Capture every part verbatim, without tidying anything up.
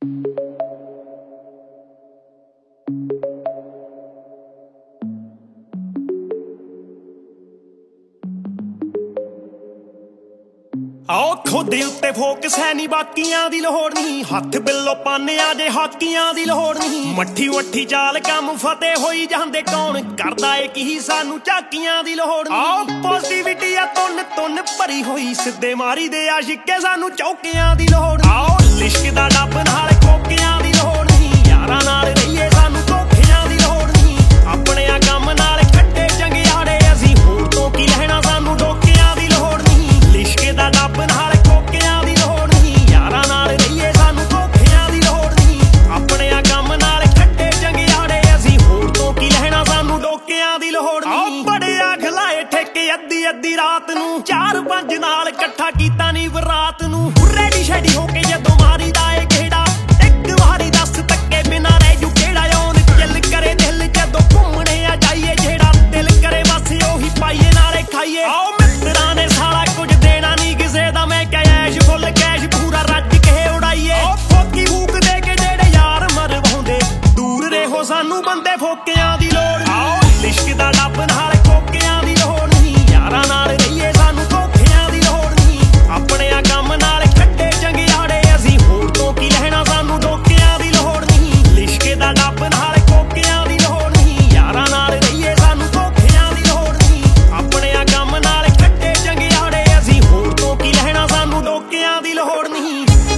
आओ खुदे उत्ते फोकस है नी बाकियां दी लोड़ नहीं, हथ बिल्लो पाने आजे हाकियां दी लोड़ नहीं। मट्ठी वट्ठी चाल कम फतेह होई जांदे कौन करदा ए की सानू झाकियां दी लोड़ नहीं। आओ पॉजिटिविटी आ तुन तुन भरी होई सिद्धे मारी दे आशिके सानू चौकियां दी लोड़ नहीं। आओ लिश्क दा डब नाल कोकियां दी लोड़ नहीं, यारां नाल रहिए सानू धोखियां दी लोड़ नहीं। अपने आ कम नाल खट्टे चंगियाड़े असीं होर तो की लहना सानू डोकियां दी लोड़ नहीं। लिश्क दा डब नाल कोकियां दी लोड़ नहीं, यारां नाल रहिए सानू धोखियां दी लोड़ नहीं। अपने आ कम नाल खट्टे चंगियाड़े असीं होर तो की लहना सानू डोकियां दी लोड़ नहीं। बड़िया खलाए ठेके अद्धी अद्धी रात नूं चार पंज नाल इकट्ठा कीता नी बरात नूं। रेडी शेडी होके जदों मारी दा ए गेड़ा एक वारी दस तक्के बिना रह जू केड़ा ओन चिल करे दिल जदों घूमने आ जाइए जेड़ा दिल करे बस ओही पाइए नाले खाइए। आओ मित्रां ने साला कुछ देना नी किसे दा मैं कैश फुल कैश पूरा रज के उड़ाइए। ओ फोकी फूक दे के जेड़े यार मरवाउंदे दूर रहो सानू बंदे फोकियां दी लोड़। आओ लिश्क दा डब नाल कोकियां दी लोड़ नहीं, यारां नाल रहिए सानू धोखियां दी लोड़ नहीं। अपने आ कम नाल खट्टे चंगियाड़े असीं होर तो की लहना सानू डोकियां दी लोड़ नहीं। लिश्क दा डब नाल कोकियां दी लोड़ नहीं, यारां नाल रहिए सानू धोखियां दी लोड़ नहीं। अपने आ कम नाल खट्टे चंगियाड़े असीं होर तो की लहना सानू डोकियां दी लोड़ नहीं।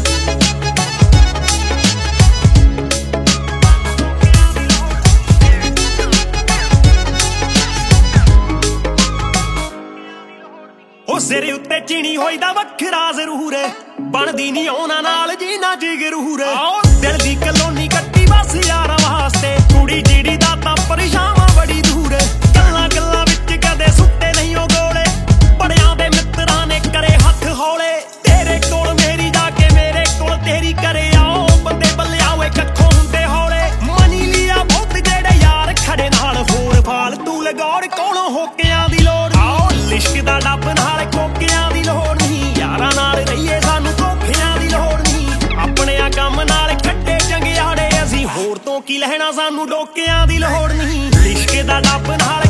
ओ सिर उत्ते चीनी होई दा वखरा जरूर बनदी नी ओना नाल जीना जिगरूर। आओ दिल दी कलोनी कट्टी बस यारां वास्ते कुड़ी जिड़ी दा तां परेशान बड़ी दूर। गल्लां गल्लां विच कदे सुत्ते नहीं ओ गोले बड़ियां दे मित्रां ने करे हत्थ हौले। तेरे कोल मेरी जाके मेरे कोल तेरी करे आओ बंदे बल्लिया वे कक्खों हुंदे हौले। मनी लिया बहुत जेड़े यार खड़े नाल होर फालतू लगौड़ कोलों होकियां दी लोड़। आओ लिश्क दा डब नाल कोकियां दी लोड़ नहीं, यारां नाल रहिए सानू धोखियां दी लोड़ नहीं। अपने आ कम नाल खट्टे चंगियाड़े असीं होर तो की लहना सानू डोकियां दी लोड़ नहीं। लिश्क दा डब नाल